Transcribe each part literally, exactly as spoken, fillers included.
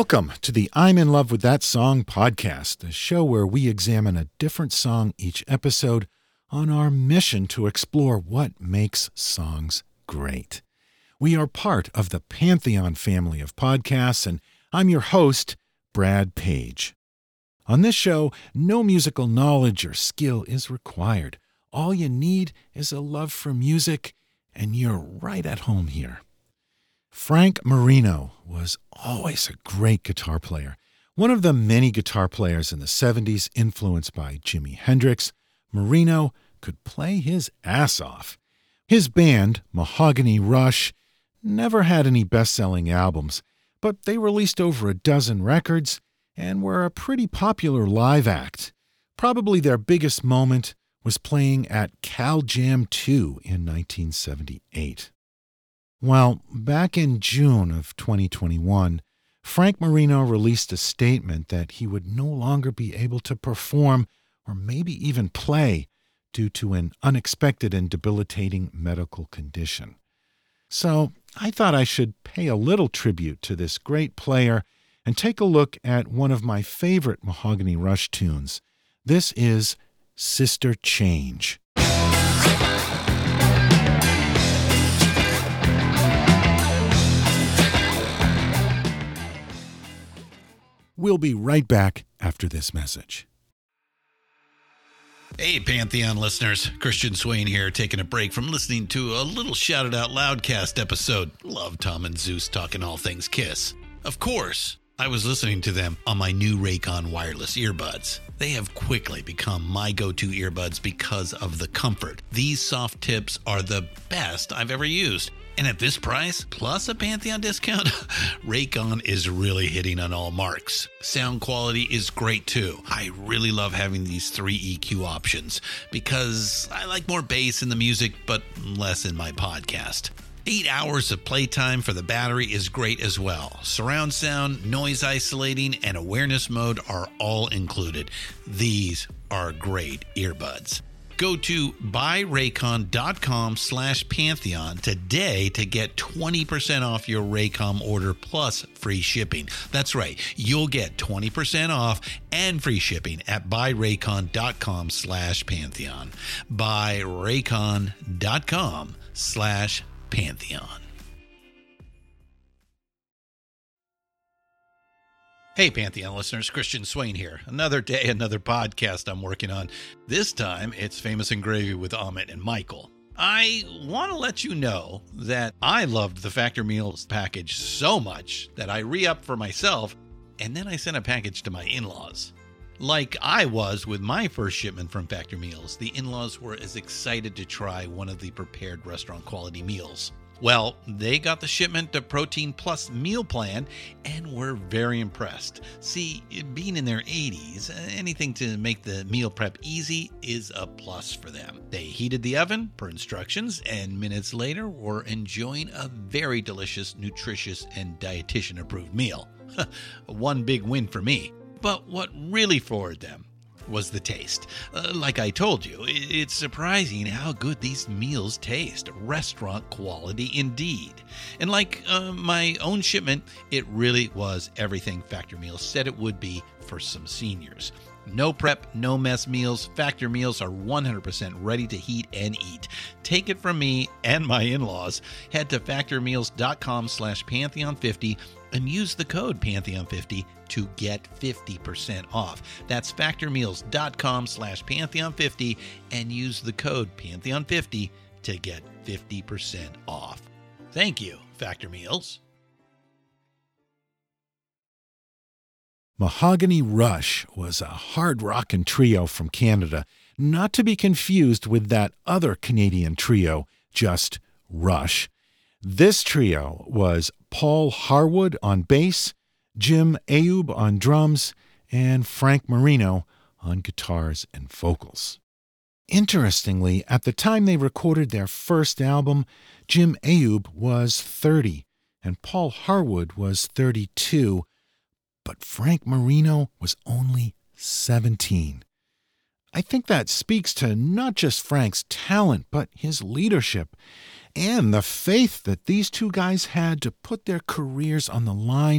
Welcome to the I'm in Love with That Song podcast, a show where we examine a different song each episode on our mission to explore what makes songs great. We are part of the Pantheon family of podcasts, and I'm your host, Brad Page. On this show, no musical knowledge or skill is required. All you need is a love for music, and you're right at home here. Frank Marino was always a great guitar player. One of the many guitar players in the seventies influenced by Jimi Hendrix, Marino could play his ass off. His band, Mahogany Rush, never had any best-selling albums, but they released over a dozen records and were a pretty popular live act. Probably their biggest moment was playing at Cal Jam two in nineteen seventy-eight. Well, back in June of twenty twenty-one, Frank Marino released a statement that he would no longer be able to perform or maybe even play due to an unexpected and debilitating medical condition. So I thought I should pay a little tribute to this great player and take a look at one of my favorite Mahogany Rush tunes. This is Sister Change. We'll be right back after this message. Hey, Pantheon listeners. Christian Swain here, taking a break from listening to a little Shout It Out Loudcast episode. Love Tom and Zeus talking all things Kiss. Of course, I was listening to them on my new Raycon wireless earbuds. They have quickly become my go-to earbuds because of the comfort. These soft tips are the best I've ever used. And at this price, plus a Pantheon discount, Raycon is really hitting on all marks. Sound quality is great too. I really love having these three E Q options because I like more bass in the music, but less in my podcast. Eight hours of playtime for the battery is great as well. Surround sound, noise isolating, and awareness mode are all included. These are great earbuds. Go to buyraycon.com slash Pantheon today to get twenty percent off your Raycon order plus free shipping. That's right. You'll get twenty percent off and free shipping at buyraycon.com slash Pantheon. buyraycon.com slash Pantheon. Hey, Pantheon listeners, Christian Swain here. Another day, another podcast I'm working on. This time, it's Famous and Gravy with Amit and Michael. I want to let you know that I loved the Factor Meals package so much that I re-upped for myself, and then I sent a package to my in-laws. Like I was with my first shipment from Factor Meals, the in-laws were as excited to try one of the prepared restaurant quality meals. Well, they got the shipment of Protein Plus meal plan and were very impressed. See, being in their eighties, anything to make the meal prep easy is a plus for them. They heated the oven per instructions and minutes later were enjoying a very delicious, nutritious, and dietitian-approved meal. One big win for me. But what really floored them was the taste. Uh, like I told you, it's surprising how good these meals taste. Restaurant quality indeed. And like uh, my own shipment, it really was everything Factor Meals said it would be for some seniors. No prep, no mess meals. Factor Meals are one hundred percent ready to heat and eat. Take it from me and my in-laws. Head to factormeals.com slash Pantheon fifty and use the code Pantheon fifty to get fifty percent off. That's factormeals.com slash Pantheon fifty and use the code Pantheon fifty to get fifty percent off. Thank you, Factor Meals. Mahogany Rush was a hard rockin' trio from Canada, not to be confused with that other Canadian trio, just Rush. This trio was Paul Harwood on bass, Jim Ayub on drums, and Frank Marino on guitars and vocals. Interestingly, at the time they recorded their first album, Jim Ayub was thirty and Paul Harwood was thirty-two, but Frank Marino was only seventeen. I think that speaks to not just Frank's talent, but his leadership and the faith that these two guys had to put their careers on the line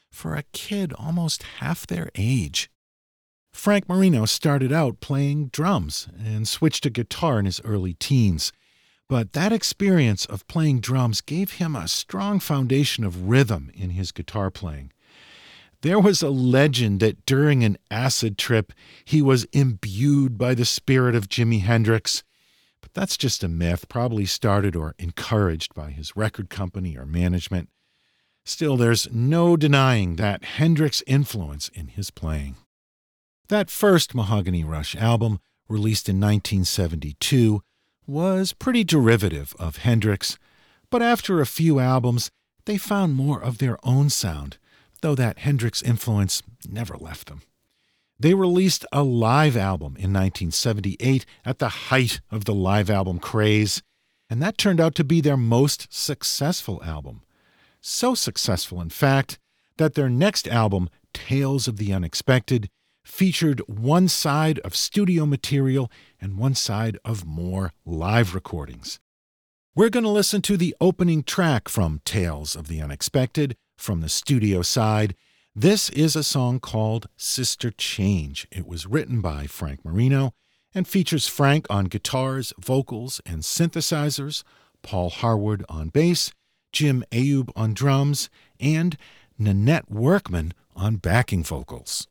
for a kid almost half their age. Frank Marino started out playing drums and switched to guitar in his early teens. But that experience of playing drums gave him a strong foundation of rhythm in his guitar playing. There was a legend that during an acid trip, he was imbued by the spirit of Jimi Hendrix. But that's just a myth, probably started or encouraged by his record company or management. Still, there's no denying that Hendrix' influence in his playing. That first Mahogany Rush album, released in nineteen seventy-two, was pretty derivative of Hendrix, but after a few albums, they found more of their own sound, though that Hendrix influence never left them. They released a live album in nineteen seventy-eight at the height of the live album craze, and that turned out to be their most successful album. So successful, in fact, that their next album, Tales of the Unexpected, featured one side of studio material and one side of more live recordings. We're going to listen to the opening track from Tales of the Unexpected from the studio side. This is a song called Sister Change. It was written by Frank Marino and features Frank on guitars, vocals, and synthesizers, Paul Harwood on bass, Jim Ayub on drums, and Nanette Workman on backing vocals.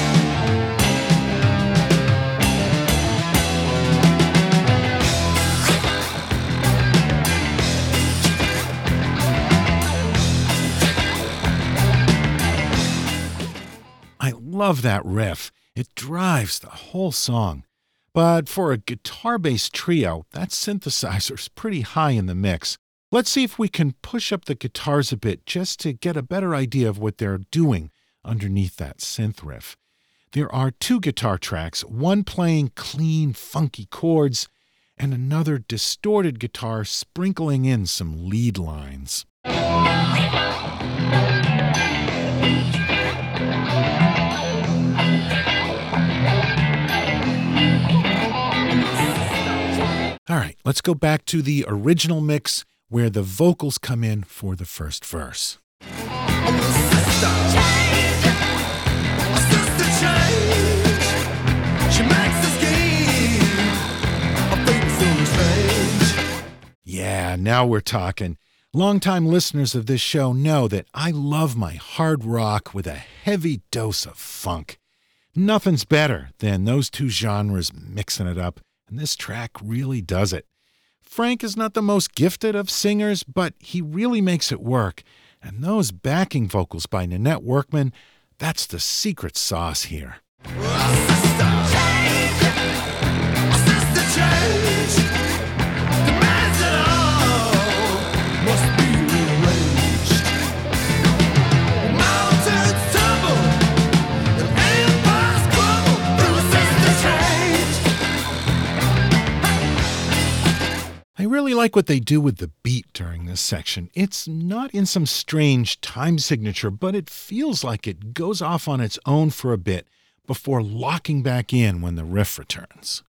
I love that riff. It drives the whole song. But for a guitar-based trio, that synthesizer's pretty high in the mix. Let's see if we can push up the guitars a bit just to get a better idea of what they're doing underneath that synth riff. There are two guitar tracks, one playing clean, funky chords, and another distorted guitar sprinkling in some lead lines. All right, let's go back to the original mix where the vocals come in for the first verse. Yeah, now we're talking. Longtime listeners of this show know that I love my hard rock with a heavy dose of funk. Nothing's better than those two genres mixing it up, and this track really does it. Frank is not the most gifted of singers, but he really makes it work. And those backing vocals by Nanette Workman, that's the secret sauce here. I really like what they do with the beat during this section. It's not in some strange time signature, but it feels like it goes off on its own for a bit before locking back in when the riff returns.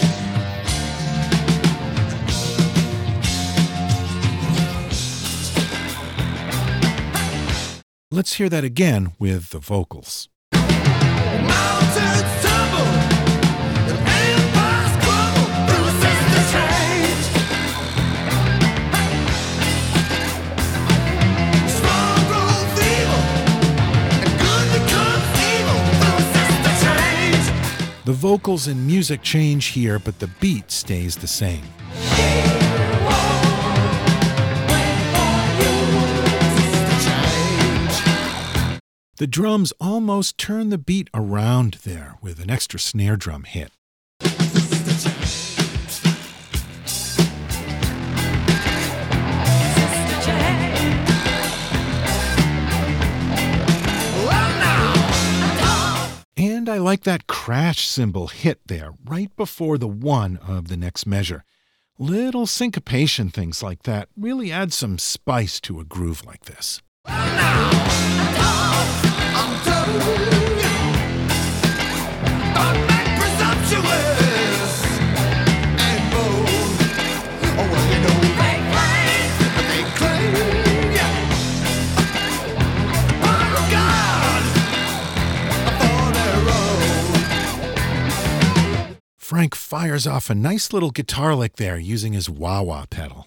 Let's hear that again with the vocals. Mountains tumble, and empires crumble, process the change. Strong grows evil, and good becomes evil, process the change. The vocals and music change here, but the beat stays the same. The drums almost turn the beat around there with an extra snare drum hit. And I like that crash cymbal hit there right before the one of the next measure. Little syncopation things like that really add some spice to a groove like this. Frank fires off a nice little guitar lick there using his wah-wah pedal.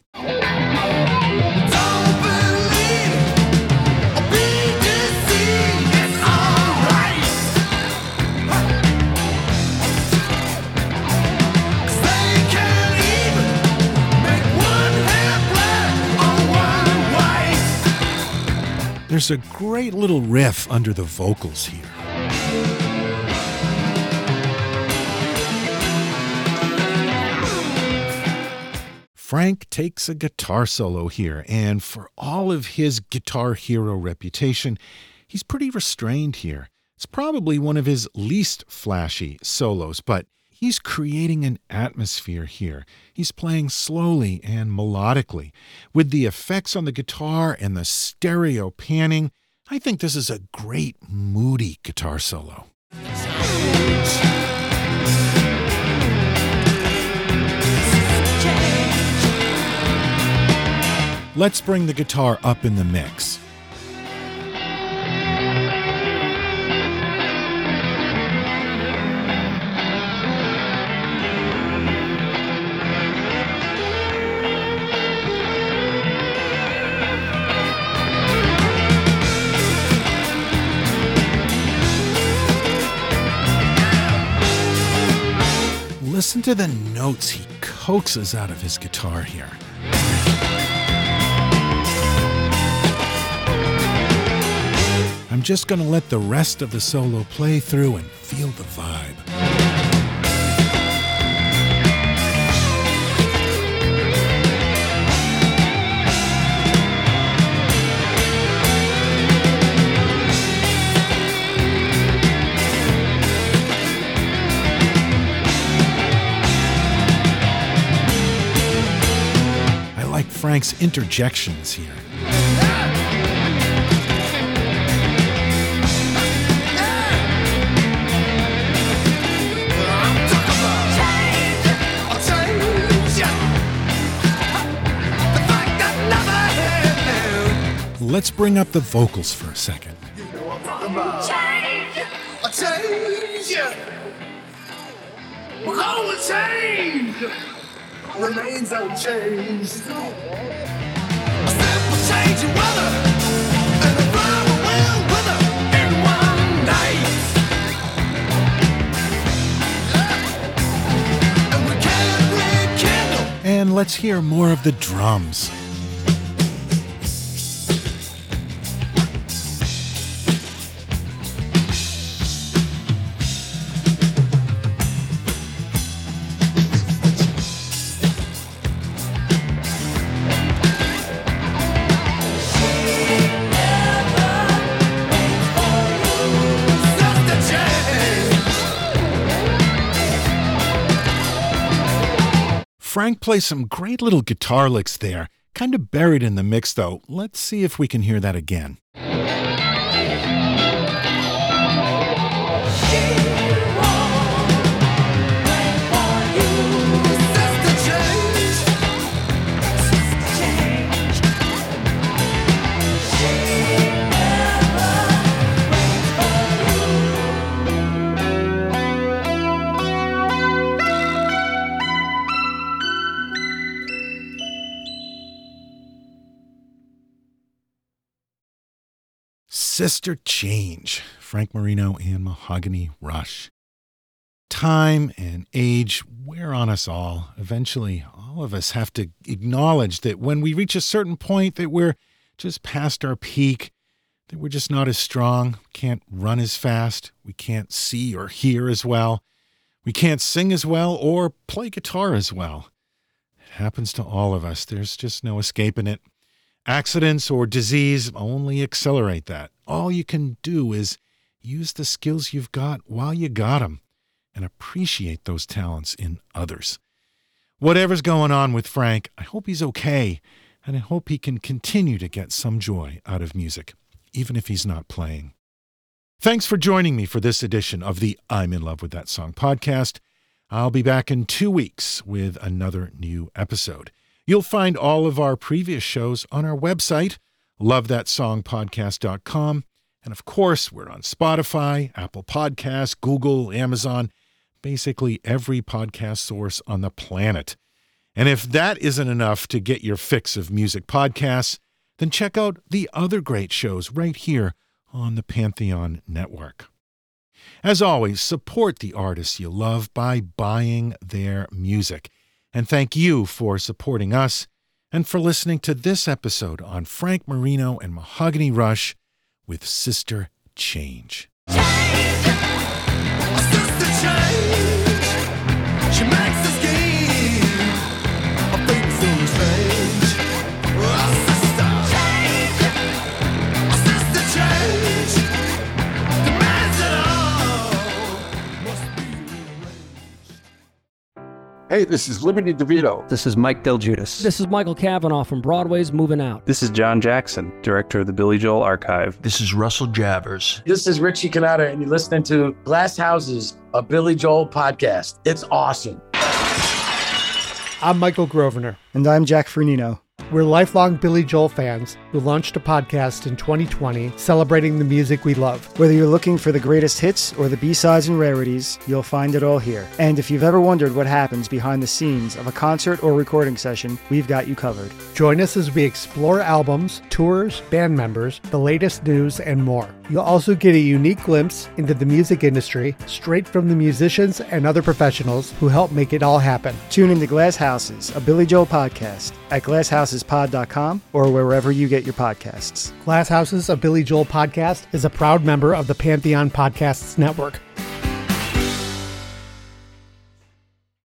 There's a great little riff under the vocals here. Frank takes a guitar solo here, and for all of his guitar hero reputation, he's pretty restrained here. It's probably one of his least flashy solos, but he's creating an atmosphere here. He's playing slowly and melodically. With the effects on the guitar and the stereo panning, I think this is a great, moody guitar solo. Let's bring the guitar up in the mix. Listen to the notes he coaxes out of his guitar here. I'm just going to let the rest of the solo play through and feel the vibe. I like Frank's interjections here. Let's bring up the vocals for a second. You know what I'm talking about. Change! A change! We're gonna change! Remains unchanged. A simple change in weather and a rhyme will wither in one night. And we can't rekindle. And let's hear more of the drums. Frank plays some great little guitar licks there, kind of buried in the mix though. Let's see if we can hear that again. Sister Change, Frank Marino and Mahogany Rush. Time and age wear on us all. Eventually, all of us have to acknowledge that when we reach a certain point that we're just past our peak, that we're just not as strong, can't run as fast, we can't see or hear as well, we can't sing as well or play guitar as well. It happens to all of us. There's just no escaping it. Accidents or disease only accelerate that. All you can do is use the skills you've got while you got them and appreciate those talents in others. Whatever's going on with Frank, I hope he's okay, and I hope he can continue to get some joy out of music, even if he's not playing. Thanks for joining me for this edition of the I'm in Love with That Song podcast. I'll be back in two weeks with another new episode. You'll find all of our previous shows on our website, love that song podcast dot com. And of course, we're on Spotify, Apple Podcasts, Google, Amazon, basically every podcast source on the planet. And if that isn't enough to get your fix of music podcasts, then check out the other great shows right here on the Pantheon Network. As always, support the artists you love by buying their music. And thank you for supporting us and for listening to this episode on Frank Marino and Mahogany Rush with Sister Change. Sister change, she makes us game of things so strange. Oh, sister change, sister change, demands it all must be rearranged. Hey, this is Liberty DeVito. This is Mike Del Giudice. This is Michael Cavanaugh from Broadway's Moving Out. This is John Jackson, director of the Billy Joel Archive. This is Russell Javers. This is Richie Canada, and you're listening to Glass Houses, a Billy Joel podcast. It's awesome. I'm Michael Grosvenor. And I'm Jack Fernino. We're lifelong Billy Joel fans who launched a podcast in twenty twenty celebrating the music we love. Whether you're looking for the greatest hits or the B-sides and rarities, you'll find it all here. And if you've ever wondered what happens behind the scenes of a concert or recording session, we've got you covered. Join us as we explore albums, tours, band members, the latest news, and more. You'll also get a unique glimpse into the music industry straight from the musicians and other professionals who help make it all happen. Tune into Glass Houses, a Billy Joel podcast at glass houses pod dot com or wherever you get your podcasts. Glass Houses, a Billy Joel podcast is a proud member of the Pantheon Podcasts Network.